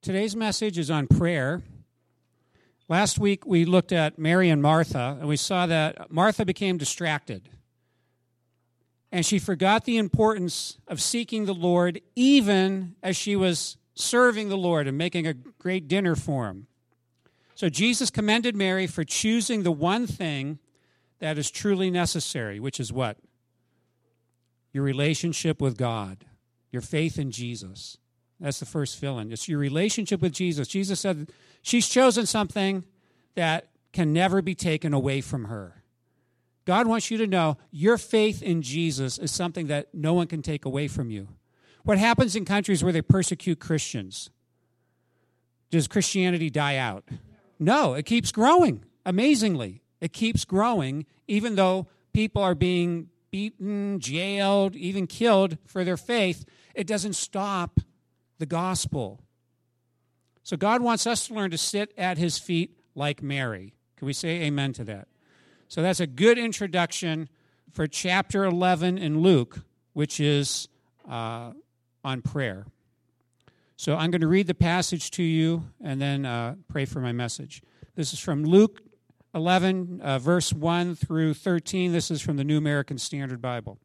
Today's message is on prayer. Last week we looked at Mary and Martha, and we saw that Martha became distracted. And she forgot the importance of seeking the Lord even as she was serving the Lord and making a great dinner for him. So Jesus commended Mary for choosing the one thing that is truly necessary, which is what? Your relationship with God, your faith in Jesus. That's the first fill-in. It's your relationship with Jesus. Jesus said she's chosen something that can never be taken away from her. God wants you to know your faith in Jesus is something that no one can take away from you. What happens in countries where they persecute Christians? Does Christianity die out? No, it keeps growing, amazingly. It keeps growing, even though people are being beaten, jailed, even killed for their faith. It doesn't stop the gospel. So God wants us to learn to sit at his feet like Mary. Can we say amen to that? So that's a good introduction for chapter 11 in Luke, which is on prayer. So I'm going to read the passage to you and then pray for my message. This is from Luke 11, verse 1 through 13. This is from the New American Standard Bible.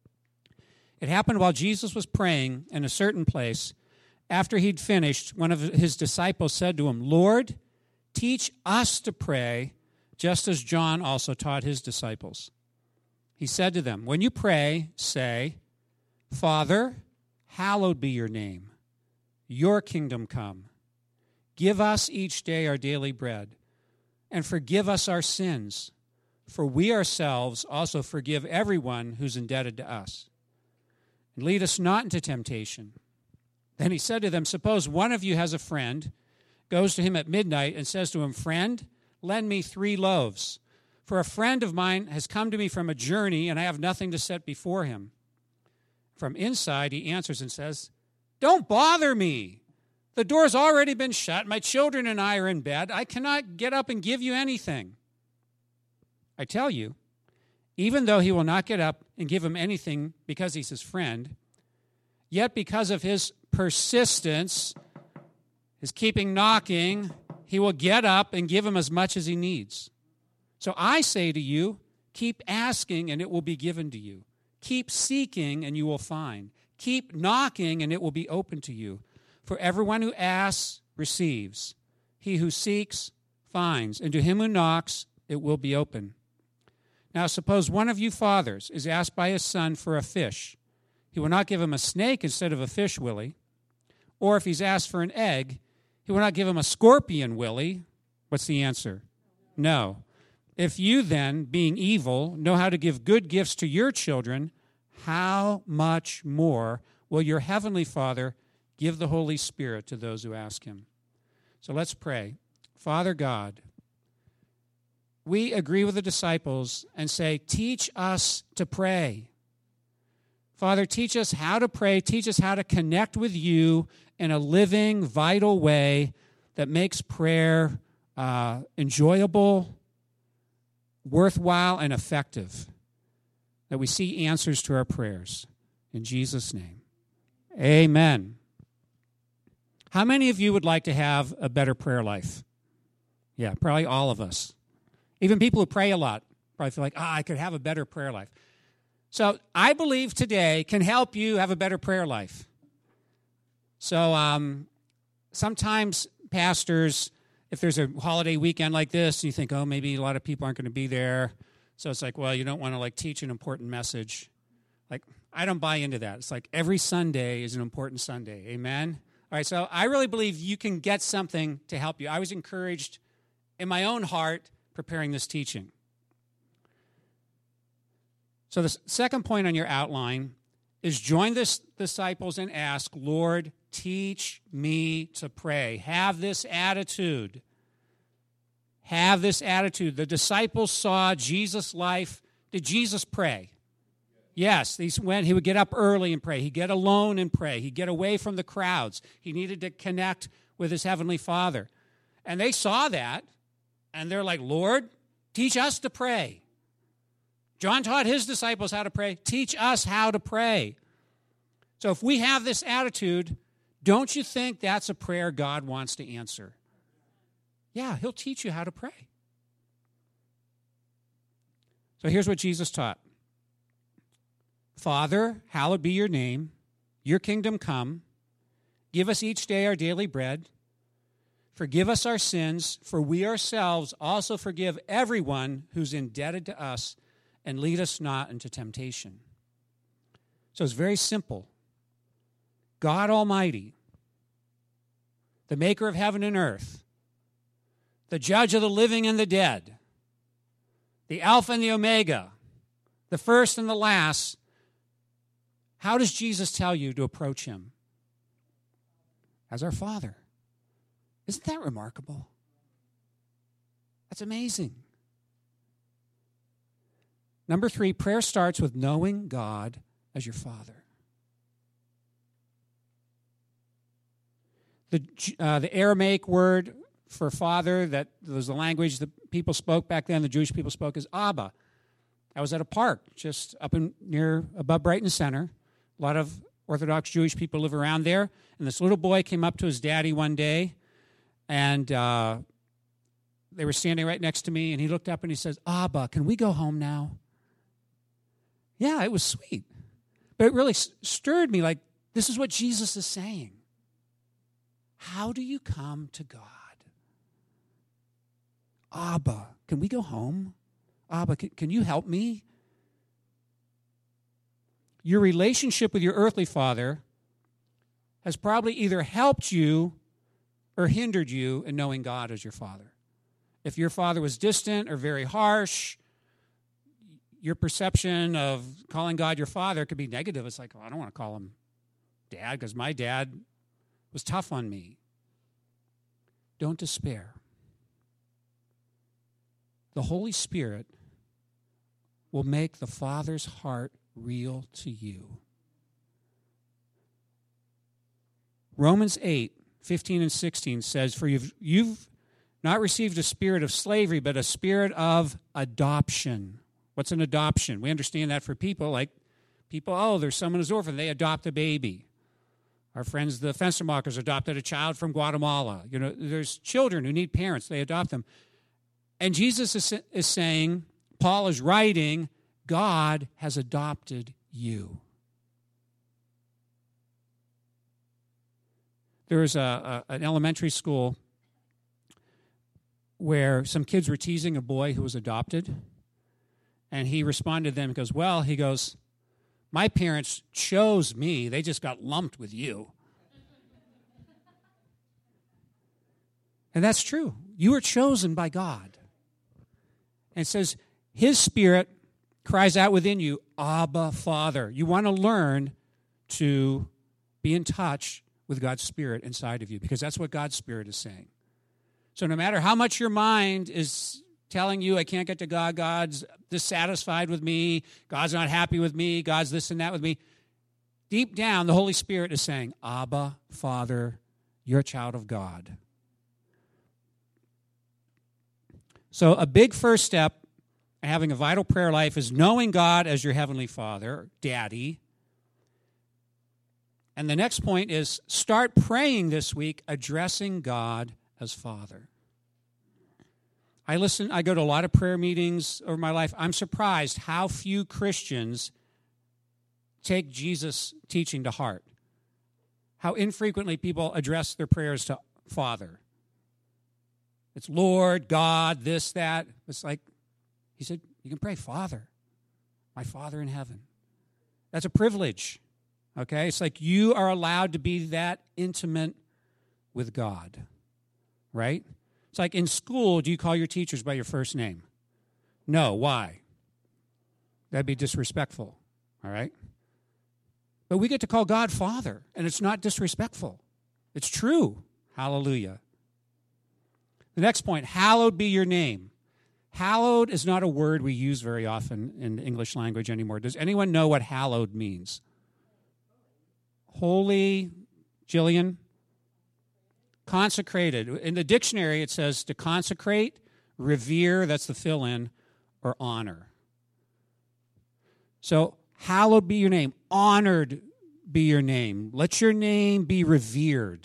It happened while Jesus was praying in a certain place. After he'd finished, one of his disciples said to him, "Lord, teach us to pray, just as John also taught his disciples." He said to them, "When you pray, say, 'Father, hallowed be your name. Your kingdom come. Give us each day our daily bread, and forgive us our sins, for we ourselves also forgive everyone who's indebted to us. And lead us not into temptation.'" Then he said to them, "Suppose one of you has a friend, goes to him at midnight and says to him, 'Friend, lend me 3 loaves, for a friend of mine has come to me from a journey, and I have nothing to set before him.' From inside he answers and says, 'Don't bother me. The door's already been shut. My children and I are in bed. I cannot get up and give you anything.' I tell you, even though he will not get up and give him anything because he's his friend, yet because of his persistence, his keeping knocking, he will get up and give him as much as he needs. So I say to you, keep asking and it will be given to you. Keep seeking and you will find. Keep knocking and it will be open to you. For everyone who asks receives. He who seeks finds. And to him who knocks it will be open. Now suppose one of you fathers is asked by his son for a fish. He will not give him a snake instead of a fish, will he? Or if he's asked for an egg, he will not give him a scorpion, will he? What's the answer? No. If you then, being evil, know how to give good gifts to your children, how much more will your heavenly Father give the Holy Spirit to those who ask him? So let's pray. Father God, we agree with the disciples and say, teach us to pray. Father, teach us how to pray. Teach us how to connect with you in a living, vital way that makes prayer enjoyable, worthwhile, and effective. That we see answers to our prayers. In Jesus' name, amen. How many of you would like to have a better prayer life? Yeah, probably all of us. Even people who pray a lot probably feel like, I could have a better prayer life. So I believe today can help you have a better prayer life. So sometimes pastors, if there's a holiday weekend like this, you think, oh, maybe a lot of people aren't going to be there. So it's like, well, you don't want to teach an important message. I don't buy into that. It's like every Sunday is an important Sunday. Amen? All right, so I really believe you can get something to help you. I was encouraged in my own heart preparing this teaching. So the second point on your outline is join the disciples and ask, Lord, teach me to pray. Have this attitude. Have this attitude. The disciples saw Jesus' life. Did Jesus pray? Yes, he would get up early and pray. He'd get alone and pray. He'd get away from the crowds. He needed to connect with his heavenly Father. And they saw that, and they're like, Lord, teach us to pray. John taught his disciples how to pray. Teach us how to pray. So if we have this attitude, Don't you think that's a prayer God wants to answer? Yeah, he'll teach you how to pray. So here's what Jesus taught. Father, hallowed be your name. Your kingdom come. Give us each day our daily bread. Forgive us our sins, for we ourselves also forgive everyone who's indebted to us, and lead us not into temptation. So it's very simple. God Almighty, the maker of heaven and earth, the judge of the living and the dead, the Alpha and the Omega, the first and the last. How does Jesus tell you to approach him? As our Father. Isn't that remarkable? That's amazing. Number 3, prayer starts with knowing God as your Father. The Aramaic word for father, that was the language that people spoke back then, the Jewish people spoke, is Abba. I was at a park just up near above Brighton Center. A lot of Orthodox Jewish people live around there. And this little boy came up to his daddy one day, and they were standing right next to me, and he looked up and he says, Abba, can we go home now? Yeah, it was sweet. But it really stirred me, like, this is what Jesus is saying. How do you come to God? Abba, can we go home? Abba, can you help me? Your relationship with your earthly father has probably either helped you or hindered you in knowing God as your father. If your father was distant or very harsh, your perception of calling God your father could be negative. It's like, oh, I don't want to call him dad because my dad was tough on me. Don't despair. The Holy Spirit will make the Father's heart real to you. Romans 8:15 and 16 says, for you've not received a spirit of slavery, but a spirit of adoption. What's an adoption? We understand that for people, like people, oh, there's someone who's orphan, they adopt a baby. Our friends, the Fenstermachers, adopted a child from Guatemala. You know, there's children who need parents, they adopt them. And Jesus is saying, Paul is writing, God has adopted you. There was an elementary school where some kids were teasing a boy who was adopted. And he responded to them and goes, my parents chose me. They just got lumped with you. And that's true. You were chosen by God. And it says, his Spirit cries out within you, Abba, Father. You want to learn to be in touch with God's Spirit inside of you, because that's what God's Spirit is saying. So no matter how much your mind is telling you, I can't get to God, God's dissatisfied with me, God's not happy with me, God's this and that with me, deep down, the Holy Spirit is saying, Abba, Father, you're a child of God. So a big first step in having a vital prayer life is knowing God as your Heavenly Father, Daddy. And the next point is start praying this week, addressing God as Father. I go to a lot of prayer meetings over my life. I'm surprised how few Christians take Jesus' teaching to heart. How infrequently people address their prayers to Father. It's Lord, God, this, that. It's like, he said, you can pray, Father, my Father in heaven. That's a privilege, okay? It's like you are allowed to be that intimate with God, right? It's like in school, do you call your teachers by your first name? No, why? That'd be disrespectful, all right? But we get to call God Father, and it's not disrespectful. It's true. Hallelujah. The next point, hallowed be your name. Hallowed is not a word we use very often in the English language anymore. Does anyone know what hallowed means? Holy, Jillian? Consecrated. In the dictionary, it says to consecrate, revere, that's the fill-in, or honor. So, hallowed be your name. Honored be your name. Let your name be revered.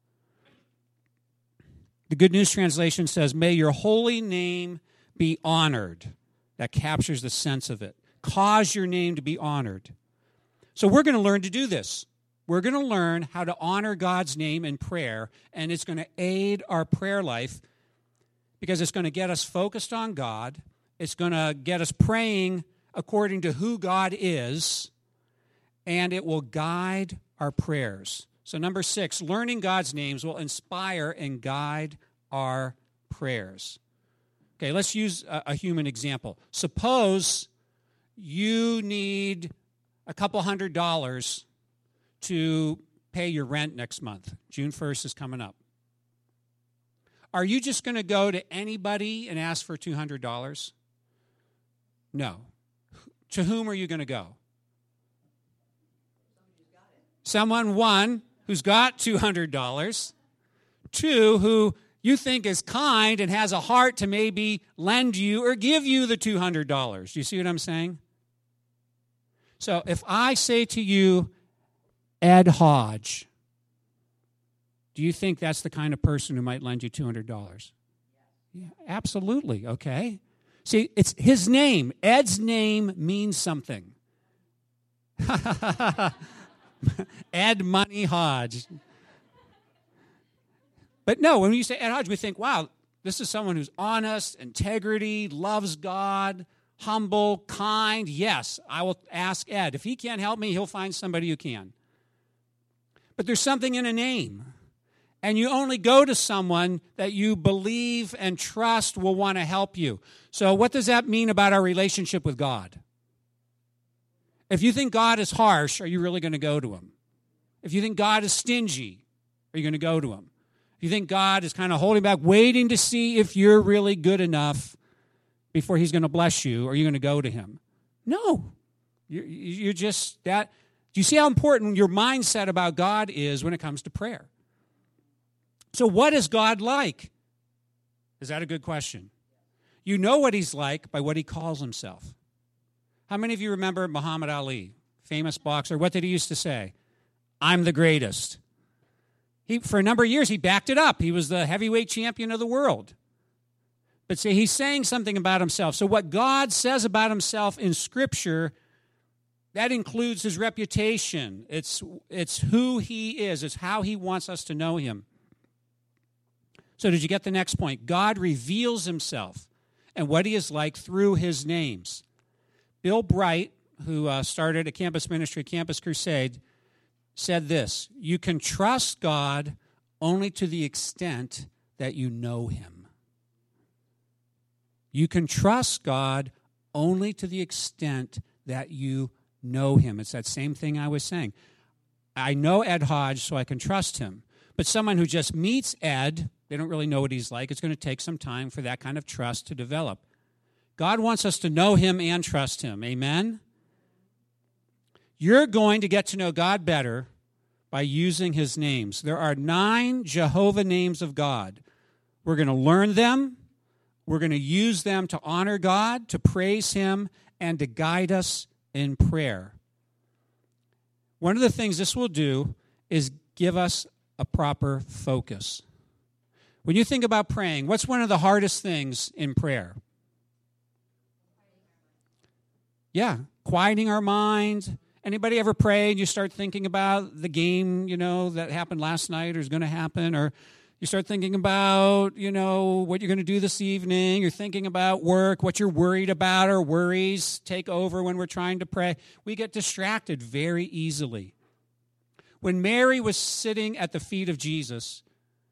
The Good News Translation says, may your holy name be honored. That captures the sense of it. Cause your name to be honored. So we're going to learn to do this. We're going to learn how to honor God's name in prayer, and it's going to aid our prayer life because it's going to get us focused on God. It's going to get us praying according to who God is, and it will guide our prayers. So number 6, learning God's names will inspire and guide our prayers. Okay, let's use a human example. Suppose you need a couple $100 to pay your rent next month. June 1st is coming up. Are you just going to go to anybody and ask for $200? No. To whom are you going to go? Someone, one, who's got $200. Two, who you think is kind and has a heart to maybe lend you or give you the $200. Do you see what I'm saying? So if I say to you, Ed Hodge, do you think that's the kind of person who might lend you $200? Yeah, absolutely, okay. See, it's his name. Ed's name means something. Ed Money Hodge. But no, when you say Ed Hodge, we think, wow, this is someone who's honest, integrity, loves God, humble, kind. Yes, I will ask Ed. If he can't help me, he'll find somebody who can. But there's something in a name. And you only go to someone that you believe and trust will want to help you. So what does that mean about our relationship with God? If you think God is harsh, are you really going to go to him? If you think God is stingy, are you going to go to him? If you think God is kind of holding back, waiting to see if you're really good enough before he's going to bless you, are you going to go to him? No. You're just that. Do you see how important your mindset about God is when it comes to prayer? So what is God like? Is that a good question? You know what he's like by what he calls himself. How many of you remember Muhammad Ali, famous boxer? What did he used to say? I'm the greatest. For a number of years, he backed it up. He was the heavyweight champion of the world. But see, he's saying something about himself. So what God says about himself in Scripture, that includes his reputation. It's who he is. It's how he wants us to know him. So did you get the next point? God reveals himself and what he is like through his names. Bill Bright, who started a campus ministry, Campus Crusade, said this: you can trust God only to the extent that you know him. You can trust God only to the extent that you know him. It's that same thing I was saying. I know Ed Hodge, so I can trust him. But someone who just meets Ed, they don't really know what he's like. It's going to take some time for that kind of trust to develop. God wants us to know him and trust him. Amen? You're going to get to know God better by using his names. There are 9 Jehovah names of God. We're going to learn them. We're going to use them to honor God, to praise him, and to guide us in prayer. One of the things this will do is give us a proper focus. When you think about praying, what's one of the hardest things in prayer? Yeah, quieting our mind. Anybody ever pray and you start thinking about the game, that happened last night or is going to happen? Or you start thinking about, what you're going to do this evening. You're thinking about work, what you're worried about, or worries take over when we're trying to pray. We get distracted very easily. When Mary was sitting at the feet of Jesus,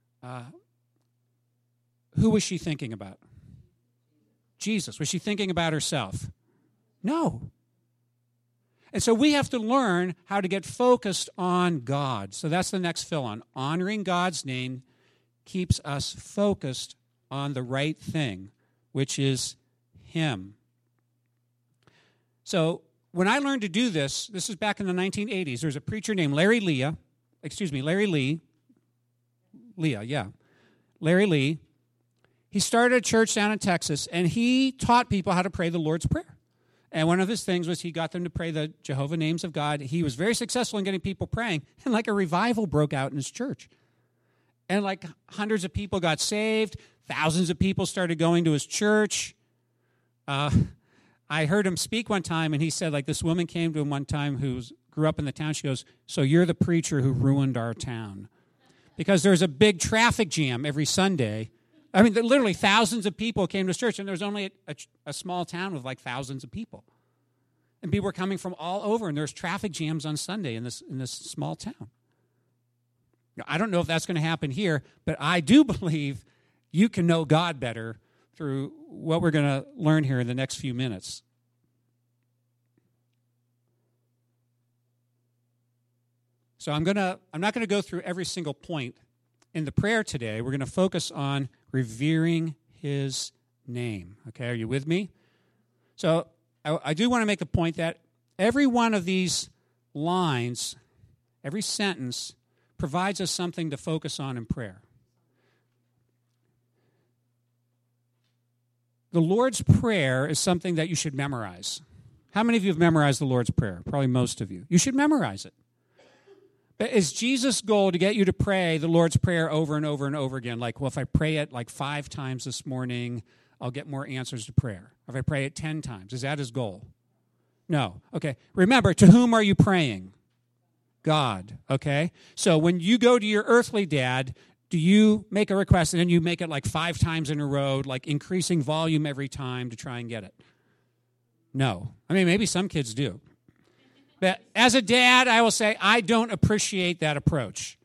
who was she thinking about? Jesus. Was she thinking about herself? No. And so we have to learn how to get focused on God. So that's the next fill-on. Honoring God's name keeps us focused on the right thing, which is him. So when I learned to do this is back in the 1980s. There's a preacher named Larry Lee. Larry Lee. He started a church down in Texas, and he taught people how to pray the Lord's Prayer. And one of his things was he got them to pray the Jehovah names of God. He was very successful in getting people praying, and like a revival broke out in his church. And like hundreds of people got saved. Thousands of people started going to his church. I heard him speak one time, and he said, like, this woman came to him one time who grew up in the town. She goes, "So you're the preacher who ruined our town." Because there's a big traffic jam every Sunday. I mean, literally thousands of people came to his church, and there was only a small town with like thousands of people. And people were coming from all over, and there's traffic jams on Sunday in this small town. Now, I don't know if that's going to happen here, but I do believe you can know God better through what we're going to learn here in the next few minutes. So I'm not going to go through every single point in the prayer today. We're going to focus on revering his name. Okay, are you with me? So I do want to make the point that every one of these lines, every sentence, provides us something to focus on in prayer. The Lord's Prayer is something that you should memorize. How many of you have memorized the Lord's Prayer? Probably most of you. You should memorize it. But is Jesus' goal to get you to pray the Lord's Prayer over and over and over again? Like, well, if I pray it like 5 times this morning, I'll get more answers to prayer. If I pray it 10 times, is that his goal? No. Okay. Remember, to whom are you praying? God. Okay? So when you go to your earthly dad, do you make a request and then you make it like 5 times in a row, like increasing volume every time to try and get it? No. I mean, maybe some kids do. But as a dad, I will say, I don't appreciate that approach.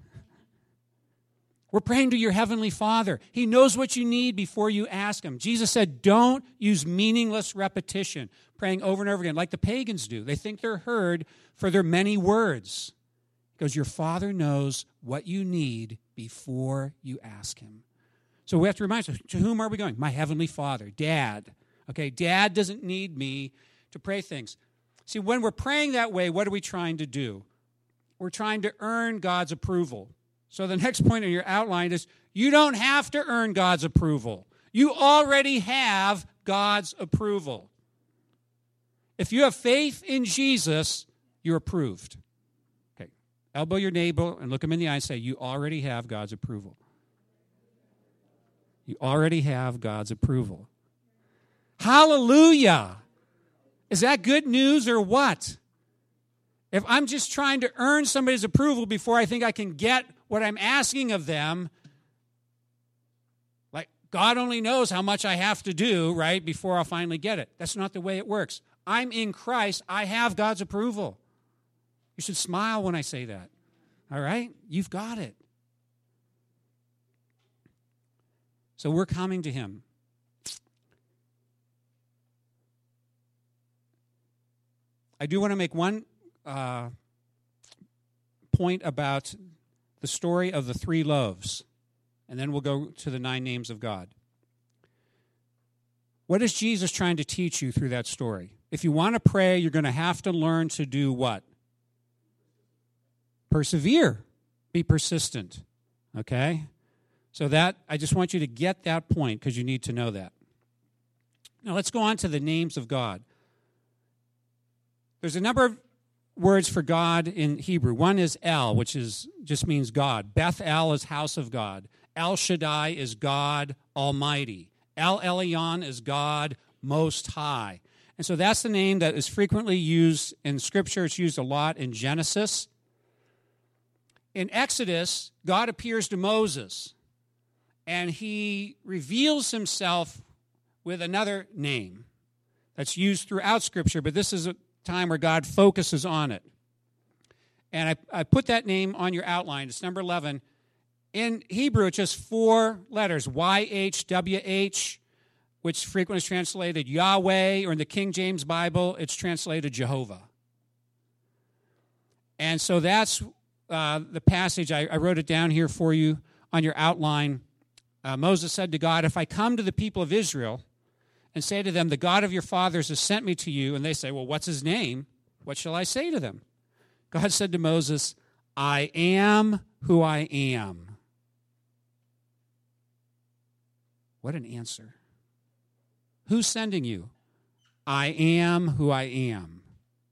We're praying to your heavenly Father. He knows what you need before you ask him. Jesus said, don't use meaningless repetition, praying over and over again, like the pagans do. They think they're heard for their many words. Because your Father knows what you need before you ask him. So we have to remind ourselves, to whom are we going? My heavenly Father, Dad. Okay, Dad doesn't need me to pray things. See, when we're praying that way, what are we trying to do? We're trying to earn God's approval. So the next point in your outline is, you don't have to earn God's approval. You already have God's approval. If you have faith in Jesus, you're approved. Okay, elbow your neighbor and look him in the eye and say, you already have God's approval. You already have God's approval. Hallelujah! Is that good news or what? If I'm just trying to earn somebody's approval before I think I can get what I'm asking of them, like God only knows how much I have to do, right, before I'll finally get it. That's not the way it works. I'm in Christ. I have God's approval. You should smile when I say that. All right? You've got it. So we're coming to him. I do want to make one point about the story of the 3 loaves, and then we'll go to the 9 names of God. What is Jesus trying to teach you through that story? If you want to pray, you're going to have to learn to do what? Persevere. Be persistent. Okay? So that, I just want you to get that point because you need to know that. Now let's go on to the names of God. There's a number of words for God in Hebrew. One is El, which just means God. Beth El is house of God. El Shaddai is God Almighty. El Elyon is God Most High. And so that's the name that is frequently used in Scripture. It's used a lot in Genesis. In Exodus, God appears to Moses, and he reveals himself with another name that's used throughout Scripture, but this is a time where God focuses on it. And I put that name on your outline. It's number 11. In Hebrew, it's just 4 letters, YHWH, which frequently is translated Yahweh, or in the King James Bible, it's translated Jehovah. And so that's the passage. I wrote it down here for you on your outline. Moses said to God, if I come to the people of Israel and say to them, the God of your fathers has sent me to you, and they say, well, what's his name? What shall I say to them? God said to Moses, I am who I am. What an answer. Who's sending you? I am who I am.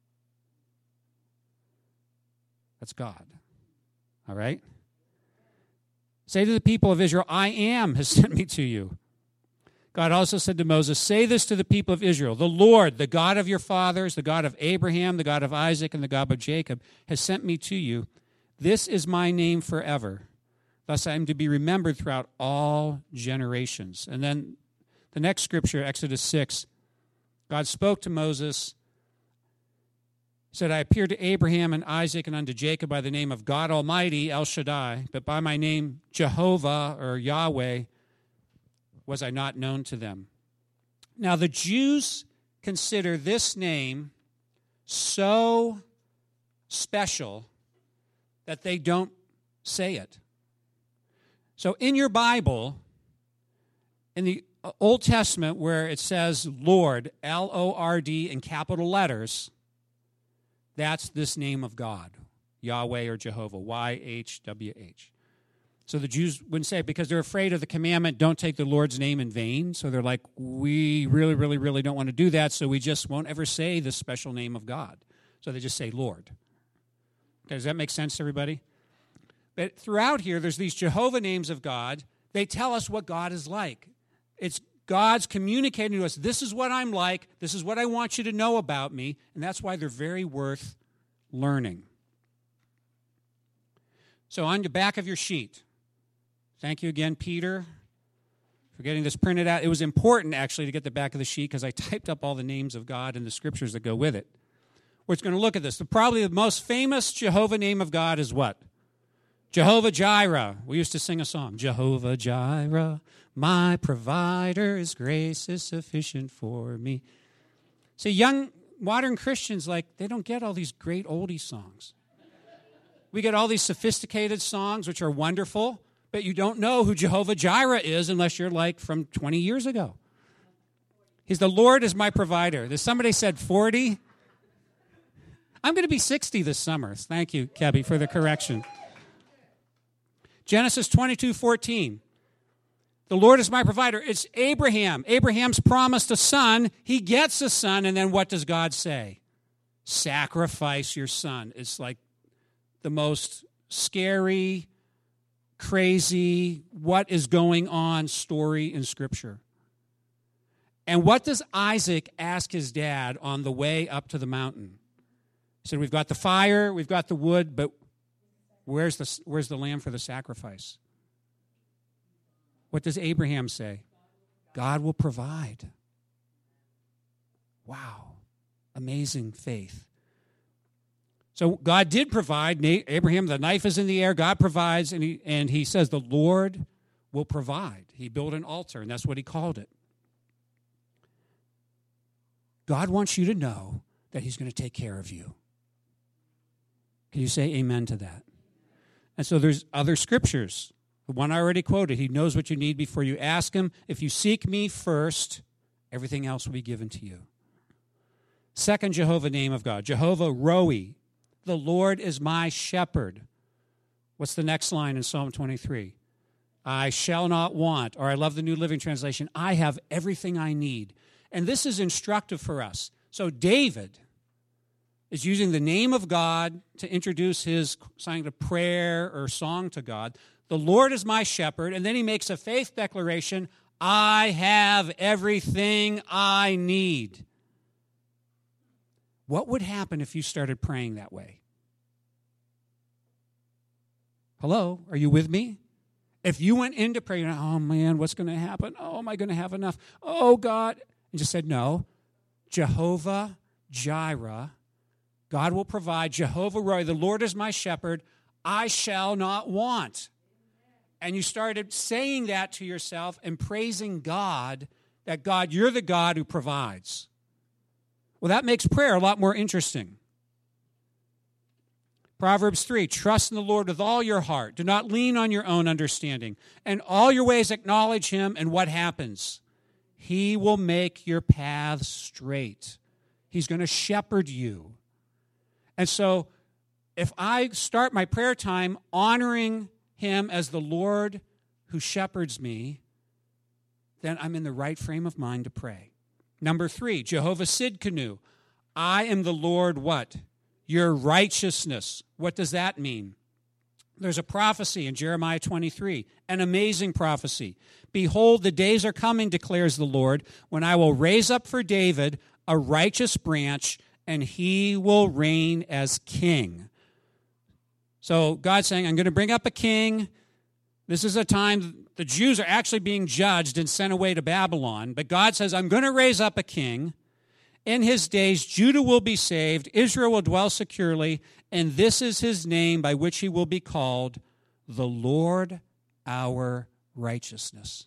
That's God. All right? Say to the people of Israel, I am has sent me to you. God also said to Moses, say this to the people of Israel, the Lord, the God of your fathers, the God of Abraham, the God of Isaac, and the God of Jacob, has sent me to you. This is my name forever. Thus I am to be remembered throughout all generations. And then the next scripture, Exodus 6, God spoke to Moses, said, I appeared to Abraham and Isaac and unto Jacob by the name of God Almighty, El Shaddai, but by my name Jehovah or Yahweh was I not known to them. Now the Jews consider this name so special that they don't say it. So in your Bible, in the Old Testament where it says Lord, L-O-R-D in capital letters, that's this name of God, Yahweh or Jehovah, Y-H-W-H. So the Jews wouldn't say it because they're afraid of the commandment, don't take the Lord's name in vain. So they're like, we really, really, really don't want to do that, so we just won't ever say the special name of God. So they just say Lord. Okay, does that make sense to everybody? But throughout here, there's these Jehovah names of God. They tell us what God is like. It's God's communicating to us, this is what I'm like, this is what I want you to know about me, and that's why they're very worth learning. So on the back of your sheet, thank you again, Peter, for getting this printed out. It was important, actually, to get the back of the sheet because I typed up all the names of God and the scriptures that go with it. We're going to look at this. Probably the most famous Jehovah name of God is what? Jehovah Jireh. We used to sing a song. Jehovah Jireh, my provider, his grace is sufficient for me. See, young modern Christians, they don't get all these great oldie songs. We get all these sophisticated songs, which are wonderful, but you don't know who Jehovah Jireh is unless you're from 20 years ago. He's the Lord is my provider. There's somebody said 40. I'm going to be 60 this summer. Thank you, Kebby, for the correction. Genesis 22:14. The Lord is my provider. It's Abraham. Abraham's promised a son. He gets a son, and then what does God say? Sacrifice your son. It's like the most scary, crazy, what is going on story in Scripture. And what does Isaac ask his dad on the way up to the mountain? He said, we've got the fire, we've got the wood, but where's the lamb for the sacrifice? What does Abraham say? God will provide. Wow. Amazing faith. So God did provide. Abraham, the knife is in the air. God provides, and he says the Lord will provide. He built an altar, and that's what he called it. God wants you to know that he's going to take care of you. Can you say amen to that? And so there's other scriptures. The one I already quoted, he knows what you need before you ask him. If you seek me first, everything else will be given to you. Second Jehovah name of God, Jehovah Roi. The Lord is my shepherd. What's the next line in Psalm 23? I shall not want, or I love the New Living Translation, I have everything I need. And this is instructive for us. So David is using the name of God to introduce his sign of prayer or song to God. The Lord is my shepherd, and then he makes a faith declaration, I have everything I need. What would happen if you started praying that way? Hello, are you with me? If you went into prayer, oh man, what's going to happen? Oh, am I going to have enough? Oh God. And just said, no, Jehovah Jireh, God will provide. Jehovah Roi, the Lord is my shepherd, I shall not want. And you started saying that to yourself and praising God, that God, you're the God who provides. Well, that makes prayer a lot more interesting. Proverbs 3, trust in the Lord with all your heart. Do not lean on your own understanding. And all your ways acknowledge him, and what happens? He will make your paths straight. He's going to shepherd you. And so if I start my prayer time honoring him as the Lord who shepherds me, then I'm in the right frame of mind to pray. Number 3, Jehovah Sidkenu. I am the Lord what? Your righteousness. What does that mean? There's a prophecy in Jeremiah 23, an amazing prophecy. Behold, the days are coming, declares the Lord, when I will raise up for David a righteous branch, and he will reign as king. So God's saying, I'm going to bring up a king. This is a time the Jews are actually being judged and sent away to Babylon. But God says, I'm going to raise up a king. In his days, Judah will be saved, Israel will dwell securely, and this is his name by which he will be called, the Lord our righteousness.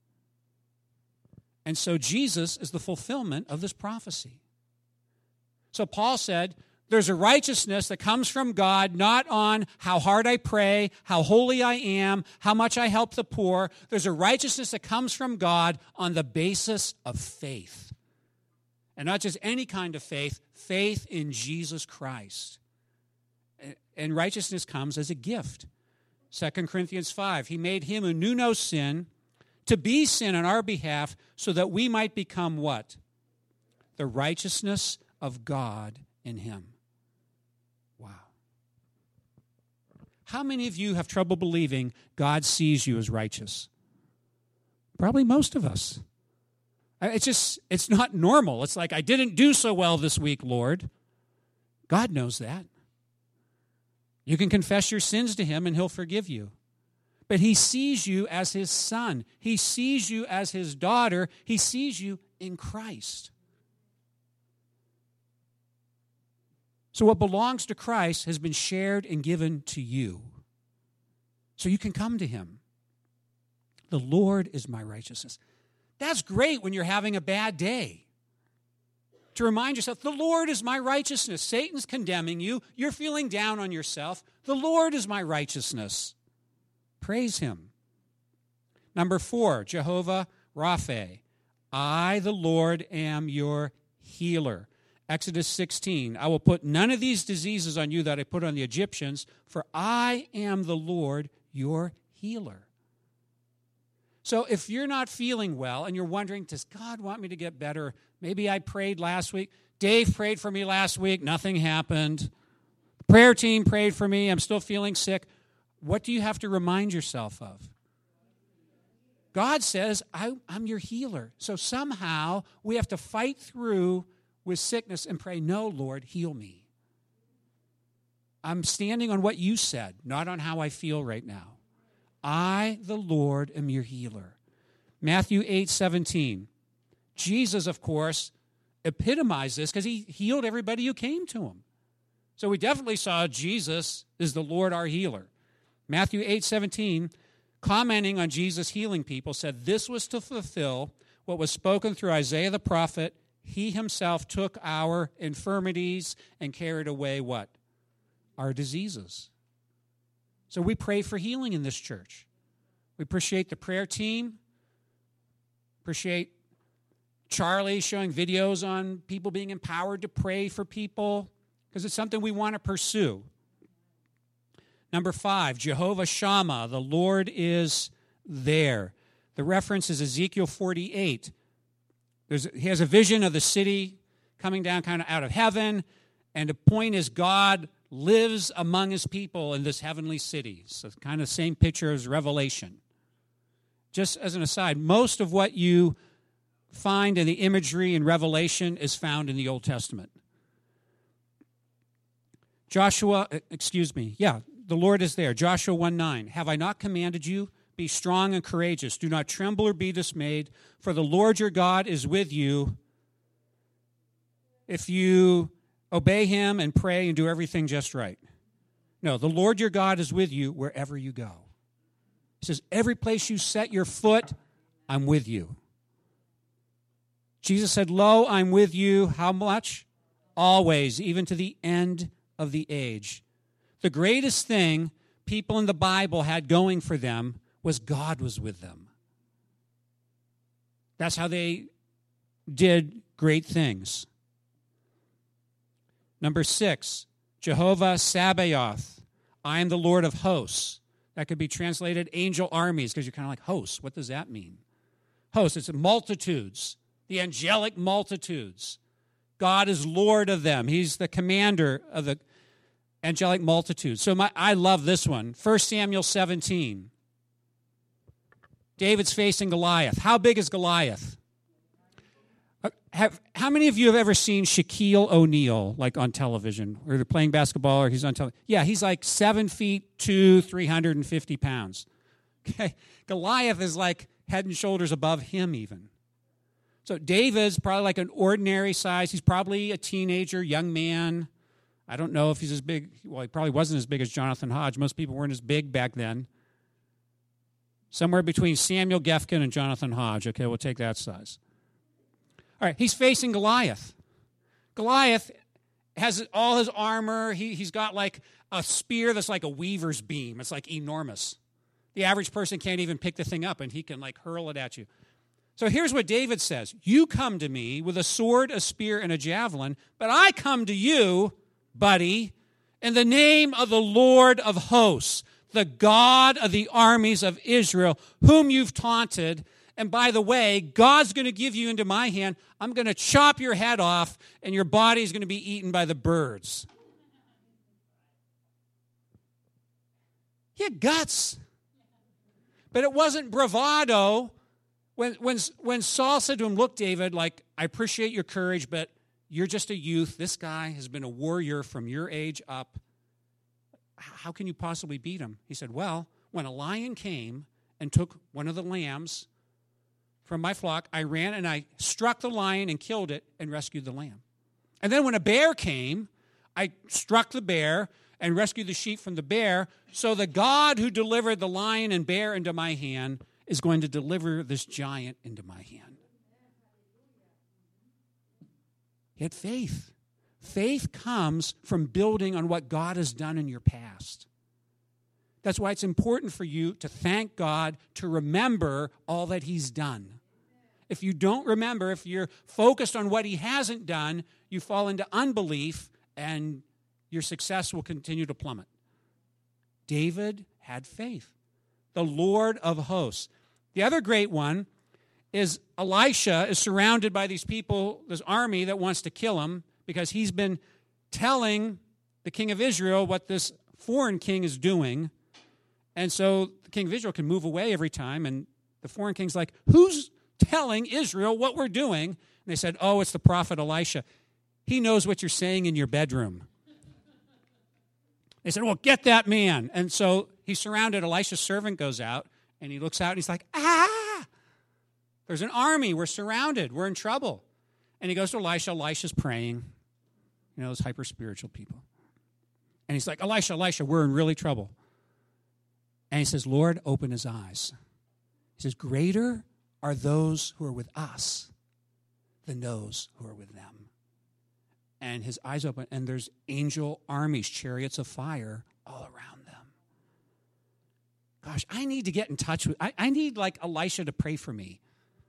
And so Jesus is the fulfillment of this prophecy. So Paul said, there's a righteousness that comes from God, not on how hard I pray, how holy I am, how much I help the poor. There's a righteousness that comes from God on the basis of faith. And not just any kind of faith, faith in Jesus Christ. And righteousness comes as a gift. 2 Corinthians 5, he made him who knew no sin to be sin on our behalf so that we might become what? The righteousness of God in him. Wow. How many of you have trouble believing God sees you as righteous? Probably most of us. It's not normal. It's like, I didn't do so well this week, Lord. God knows that. You can confess your sins to him and he'll forgive you. But he sees you as his son. He sees you as his daughter. He sees you in Christ. So what belongs to Christ has been shared and given to you. So you can come to him. The Lord is my righteousness. That's great when you're having a bad day. To remind yourself, the Lord is my righteousness. Satan's condemning you. You're feeling down on yourself. The Lord is my righteousness. Praise him. Number 4, Jehovah Rapha. I, the Lord, am your healer. Exodus 16, I will put none of these diseases on you that I put on the Egyptians, for I am the Lord, your healer. So if you're not feeling well and you're wondering, does God want me to get better? Maybe I prayed last week. Dave prayed for me last week. Nothing happened. The prayer team prayed for me. I'm still feeling sick. What do you have to remind yourself of? God says, I'm your healer. So somehow we have to fight through with sickness and pray, no, Lord, heal me. I'm standing on what you said, not on how I feel right now. I, the Lord, am your healer. Matthew 8:17. Jesus, of course, epitomized this because he healed everybody who came to him. So we definitely saw Jesus is the Lord, our healer. Matthew 8:17, commenting on Jesus healing people, said this was to fulfill what was spoken through Isaiah the prophet. He himself took our infirmities and carried away what? Our diseases. So we pray for healing in this church. We appreciate the prayer team. Appreciate Charlie showing videos on people being empowered to pray for people because it's something we want to pursue. Number 5, Jehovah Shammah, the Lord is there. The reference is Ezekiel 48. He has a vision of the city coming down kind of out of heaven, and the point is God lives among his people in this heavenly city. So it's kind of the same picture as Revelation. Just as an aside, most of what you find in the imagery in Revelation is found in the Old Testament. The Lord is there. Joshua 1:9. Have I not commanded you? Be strong and courageous. Do not tremble or be dismayed, for the Lord your God is with you if you obey him and pray and do everything just right. No, the Lord your God is with you wherever you go. He says, every place you set your foot, I'm with you. Jesus said, lo, I'm with you, how much? Always, even to the end of the age. The greatest thing people in the Bible had going for them was God was with them. That's how they did great things. Number 6, Jehovah Sabaoth. I am the Lord of hosts. That could be translated angel armies because you're kind of like, hosts, what does that mean? Hosts, it's multitudes. the angelic multitudes. God is Lord of them. He's the commander of the angelic multitudes. So I love this one. 1 Samuel 17. David's facing Goliath. How big is Goliath? How many of you have ever seen Shaquille O'Neal, like on television, or they're playing basketball, or he's on television? Yeah, he's like 7'2", 350 pounds. Okay, Goliath is like head and shoulders above him even. So David's probably like an ordinary size. He's probably a teenager, young man. I don't know if he's as big. Well, he probably wasn't as big as Jonathan Hodge. Most people weren't as big back then. Somewhere between Samuel Gefkin and Jonathan Hodge. Okay, we'll take that size. All right, he's facing Goliath. Goliath has all his armor. He's got like a spear that's like a weaver's beam. It's like enormous. The average person can't even pick the thing up, and he can like hurl it at you. So here's what David says. You come to me with a sword, a spear, and a javelin, but I come to you, buddy, in the name of the Lord of hosts, the God of the armies of Israel, whom you've taunted. And by the way, God's going to give you into my hand. I'm going to chop your head off, and your body's going to be eaten by the birds. He had guts. But it wasn't bravado. When Saul said to him, look, David, like, I appreciate your courage, but you're just a youth. This guy has been a warrior from your age up. How can you possibly beat him? He said, well, when a lion came and took one of the lambs from my flock, I ran and I struck the lion and killed it and rescued the lamb. And then when a bear came, I struck the bear and rescued the sheep from the bear. So the God who delivered the lion and bear into my hand is going to deliver this giant into my hand. He had faith. Faith comes from building on what God has done in your past. That's why it's important for you to thank God, to remember all that he's done. If you don't remember, if you're focused on what he hasn't done, you fall into unbelief and your success will continue to plummet. David had faith. The Lord of hosts. The other great one is Elisha is surrounded by these people, this army that wants to kill him because he's been telling the king of Israel what this foreign king is doing. And so the king of Israel can move away every time, and the foreign king's like, who's telling Israel what we're doing? And they said, oh, it's the prophet Elisha. He knows what you're saying in your bedroom. They said, well, get that man. And so he's surrounded. Elisha's servant goes out, and he looks out, and he's like, there's an army. We're surrounded. We're in trouble. And he goes to Elisha. Elisha's praying. You know, those hyper-spiritual people. And he's like, Elisha, we're in really trouble. And he says, Lord, open his eyes. He says, greater are those who are with us than those who are with them. And his eyes open, and there's angel armies, chariots of fire all around them. Gosh, I need to get in touch with, I need like Elisha to pray for me.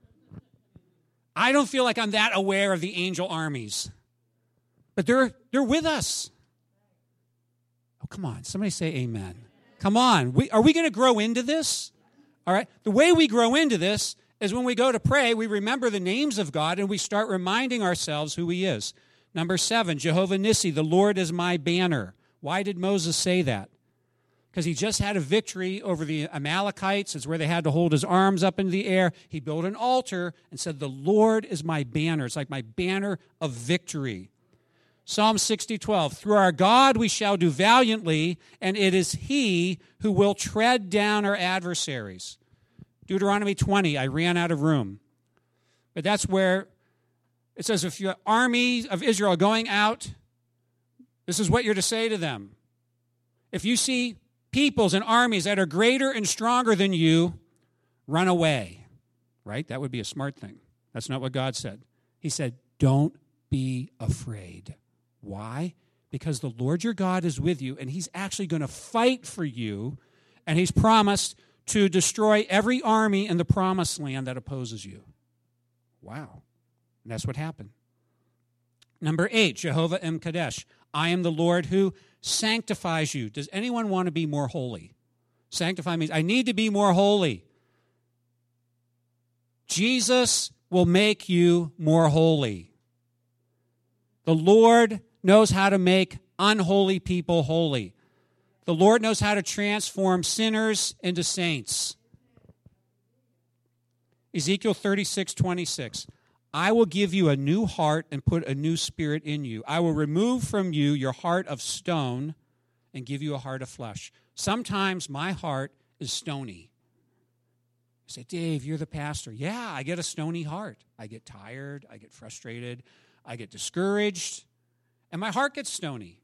I don't feel like I'm that aware of the angel armies. But they're with us. Oh, come on. Somebody say amen. Come on. Are we going to grow into this? All right. The way we grow into this is when we go to pray, we remember the names of God and we start reminding ourselves who he is. Number 7, Jehovah Nissi, the Lord is my banner. Why did Moses say that? Because he just had a victory over the Amalekites. It's where they had to hold his arms up in the air. He built an altar and said, the Lord is my banner. It's like my banner of victory. Psalm 60:12, through our God we shall do valiantly, and it is he who will tread down our adversaries. Deuteronomy 20, I ran out of room. But that's where it says, if your army of Israel are going out, this is what you're to say to them. If you see peoples and armies that are greater and stronger than you, run away. Right? That would be a smart thing. That's not what God said. He said, don't be afraid. Why? Because the Lord your God is with you, and he's actually going to fight for you, and he's promised to destroy every army in the promised land that opposes you. Wow. And that's what happened. Number 8, Jehovah M'Kadesh. I am the Lord who sanctifies you. Does anyone want to be more holy? Sanctify means I need to be more holy. Jesus will make you more holy. The Lord knows how to make unholy people holy. The Lord knows how to transform sinners into saints. Ezekiel 36:26. I will give you a new heart and put a new spirit in you. I will remove from you your heart of stone and give you a heart of flesh. Sometimes my heart is stony. You say, Dave, you're the pastor. Yeah, I get a stony heart. I get tired. I get frustrated. I get discouraged. And my heart gets stony.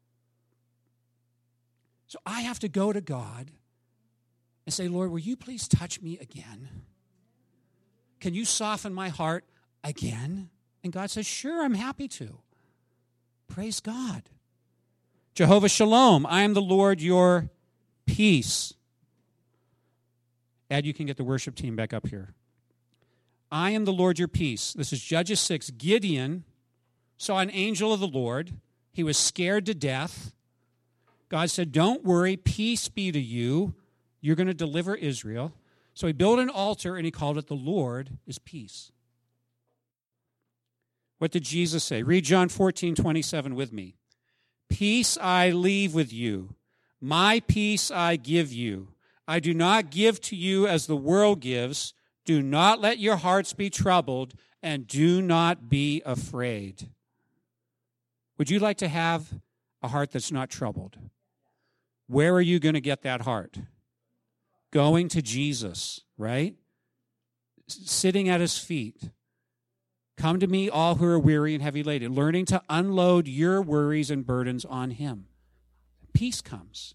So I have to go to God and say, Lord, will you please touch me again? Can you soften my heart again? And God says, sure, I'm happy to. Praise God. Jehovah Shalom, I am the Lord, your peace. Ed, you can get the worship team back up here. I am the Lord, your peace. This is Judges 6. Gideon saw an angel of the Lord. He was scared to death. God said, don't worry, peace be to you. You're going to deliver Israel. So he built an altar and he called it the Lord is peace. What did Jesus say? Read John 14:27 with me. Peace I leave with you. My peace I give you. I do not give to you as the world gives. Do not let your hearts be troubled, and do not be afraid. Would you like to have a heart that's not troubled? Where are you going to get that heart? Going to Jesus, right? Sitting at his feet. Come to me, all who are weary and heavy laden, learning to unload your worries and burdens on him. Peace comes.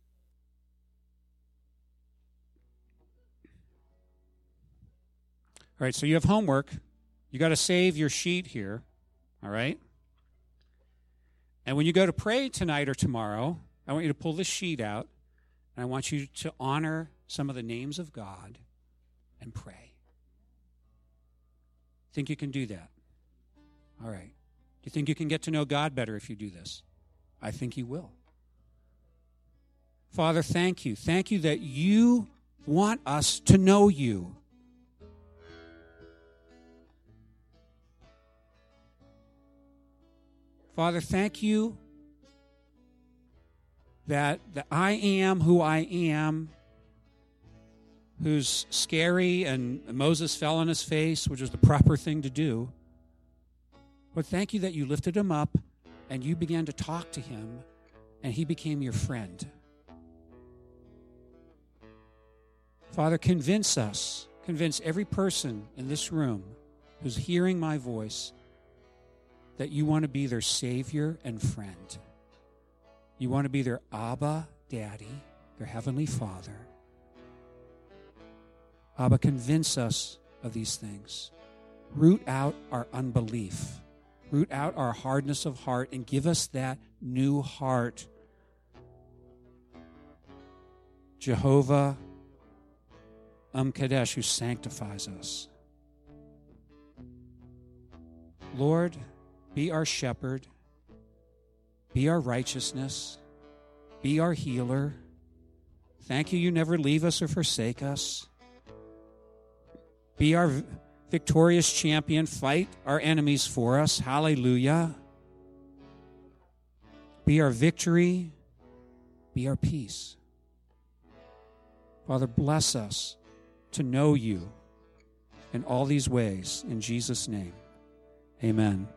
All right, so you have homework. You got to save your sheet here, all right? And when you go to pray tonight or tomorrow, I want you to pull this sheet out, and I want you to honor some of the names of God and pray. Think you can do that? All right. Do you think you can get to know God better if you do this? I think you will. Father, thank you. Thank you that you want us to know you. Father, thank you that I am who I am, who's scary, and Moses fell on his face, which was the proper thing to do. But thank you that you lifted him up and you began to talk to him and he became your friend. Father, convince us, convince every person in this room who's hearing my voice that you want to be their Savior and friend. You want to be their Abba, Daddy, their Heavenly Father. Abba, convince us of these things. Root out our unbelief. Root out our hardness of heart and give us that new heart. Jehovah Kadesh, who sanctifies us. Lord, be our shepherd. Be our righteousness. Be our healer. Thank you, you never leave us or forsake us. Be our victorious champion. Fight our enemies for us. Hallelujah. Be our victory. Be our peace. Father, bless us to know you in all these ways. In Jesus' name, amen.